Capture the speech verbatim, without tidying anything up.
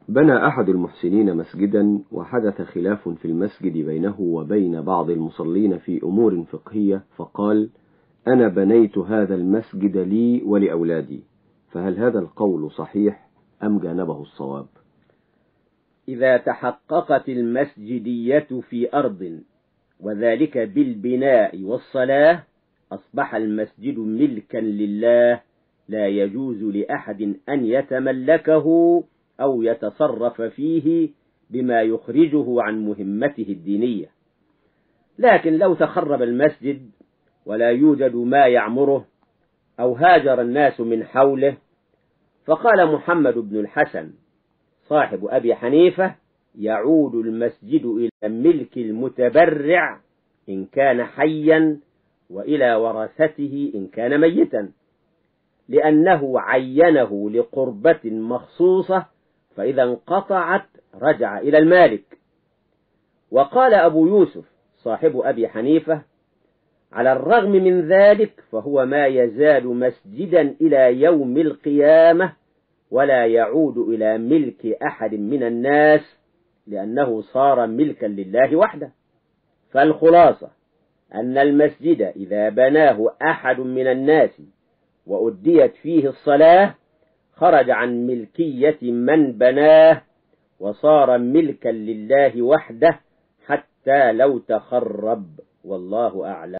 بنى أحد المحسنين مسجدا، وحدث خلاف في المسجد بينه وبين بعض المصلين في أمور فقهية، فقال: أنا بنيت هذا المسجد لي ولأولادي، فهل هذا القول صحيح أم جانبه الصواب؟ إذا تحققت المسجدية في أرض وذلك بالبناء والصلاة، أصبح المسجد ملكا لله، لا يجوز لأحد أن يتملكه أو يتصرف فيه بما يخرجه عن مهمته الدينية. لكن لو تخرب المسجد ولا يوجد ما يعمره أو هاجر الناس من حوله، فقال محمد بن الحسن صاحب أبي حنيفة: يعود المسجد إلى ملك المتبرع إن كان حيا، وإلى ورثته إن كان ميتا، لأنه عينه لقربة مخصوصة، فإذا انقطعت رجع إلى المالك. وقال أبو يوسف صاحب أبي حنيفة: على الرغم من ذلك فهو ما يزال مسجدا إلى يوم القيامة، ولا يعود إلى ملك أحد من الناس، لأنه صار ملكا لله وحده. فالخلاصة أن المسجد إذا بناه أحد من الناس وأديت فيه الصلاة، خرج عن ملكية من بناه وصار ملكا لله وحده، حتى لو تخرب، والله أعلم.